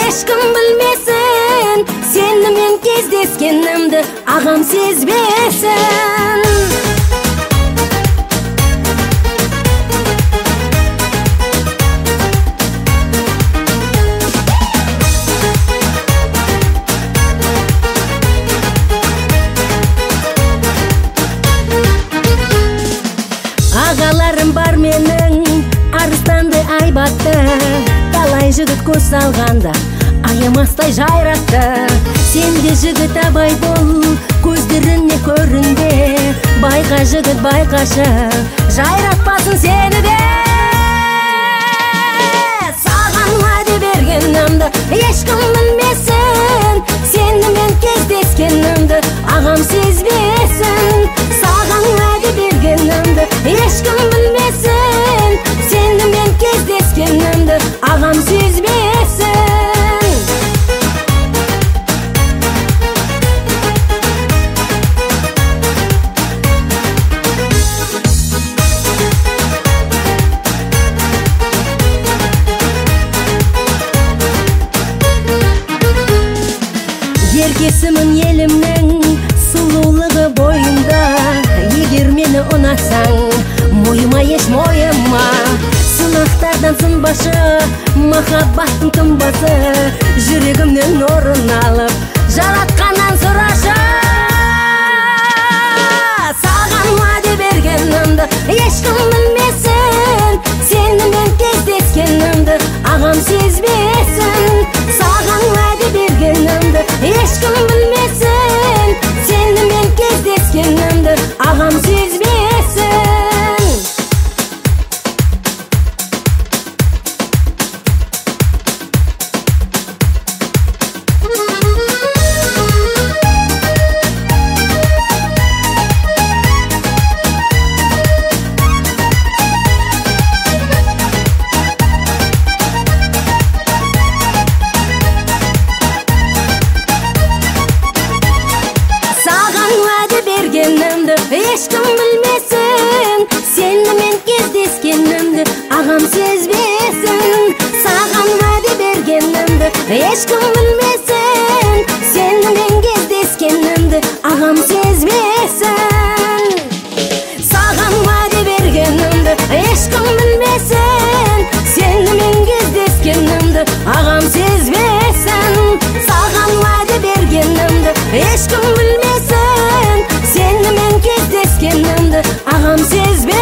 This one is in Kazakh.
ешкім білмесін, сені мен кездескенімді ағам сезбесін. Ағаларым бар менің, арыстанды айбатты, талай жігіт көз салғанда аямастай жайратты. Сен де жігіт абай бол, көздеріне көрінбе, байқа жігіт байқашы, жайратпасын сені де. Саған уәде бергенімді ешкім білмесін, сені мен кездескенімді ағам сезбесін. Саған уәде бергенімді ешкім білмесін, сені мен кездескенімді ағам сезбесін. Еркесімін елімнің сұлулығы бойында, егер мені ұнатсаң, мойыма еш мойыма. Сынақтардан сынбашы, махаббаттың тынбасы, жүрегімнен орын алып, жаратқаннан сұрашы. Саған уәде бергенімді ешкім білмесін, сені мен кездескенімді ағам сезбесін. Саған уәде бергенімді ешкім білмесін, сені мен кездескенімді ағам сезбесін. Ешкім білмесін, сені мен кездескенімді ағам сезбесін. Саған уәде бергенімді ешкім білмесін, сені мен кездескенімді ағам сезбесін. Саған уәде бергенімді ешкім білмесін, сені мен кездескенімді ағам сезбесін. Саған уәде бергенімді ешкім білмесін, сені мен кездескенімді ағам сезбесін.